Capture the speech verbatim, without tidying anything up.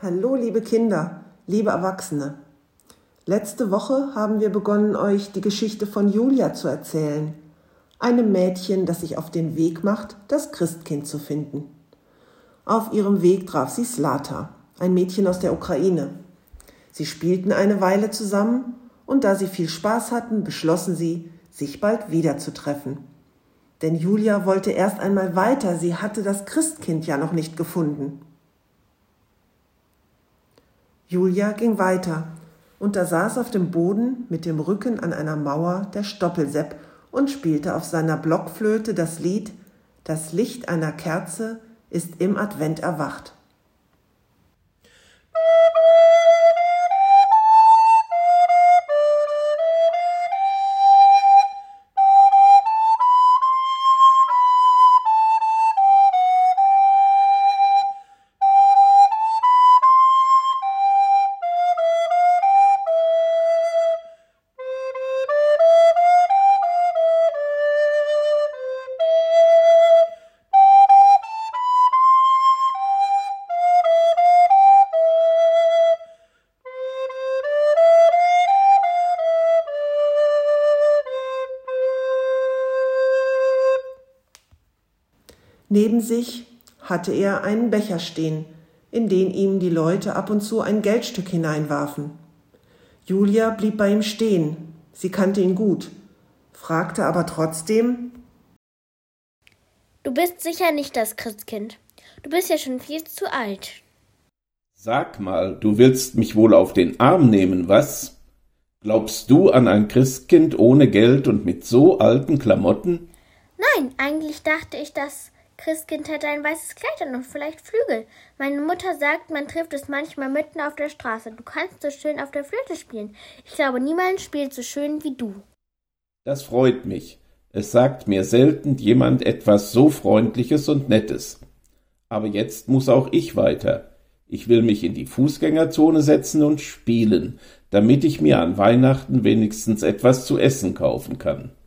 Hallo liebe Kinder, liebe Erwachsene. Letzte Woche haben wir begonnen, euch die Geschichte von Julia zu erzählen, einem Mädchen, das sich auf den Weg macht, das Christkind zu finden. Auf ihrem Weg traf sie Slata, ein Mädchen aus der Ukraine. Sie spielten eine Weile zusammen und da sie viel Spaß hatten, beschlossen sie, sich bald wieder zu treffen. Denn Julia wollte erst einmal weiter, sie hatte das Christkind ja noch nicht gefunden. Julia ging weiter und da saß auf dem Boden mit dem Rücken an einer Mauer der Stoppelsepp und spielte auf seiner Blockflöte das Lied »Das Licht einer Kerze ist im Advent erwacht«. Neben sich hatte er einen Becher stehen, in den ihm die Leute ab und zu ein Geldstück hineinwarfen. Julia blieb bei ihm stehen, sie kannte ihn gut, fragte aber trotzdem: »Du bist sicher nicht das Christkind. Du bist ja schon viel zu alt.« »Sag mal, du willst mich wohl auf den Arm nehmen, was? Glaubst du an ein Christkind ohne Geld und mit so alten Klamotten?« »Nein, eigentlich dachte ich, das Christkind hätte ein weißes Kleid an und vielleicht Flügel. Meine Mutter sagt, man trifft es manchmal mitten auf der Straße. Du kannst so schön auf der Flöte spielen. Ich glaube, niemand spielt so schön wie du.« »Das freut mich. Es sagt mir selten jemand etwas so Freundliches und Nettes. Aber jetzt muss auch ich weiter. Ich will mich in die Fußgängerzone setzen und spielen, damit ich mir an Weihnachten wenigstens etwas zu essen kaufen kann.«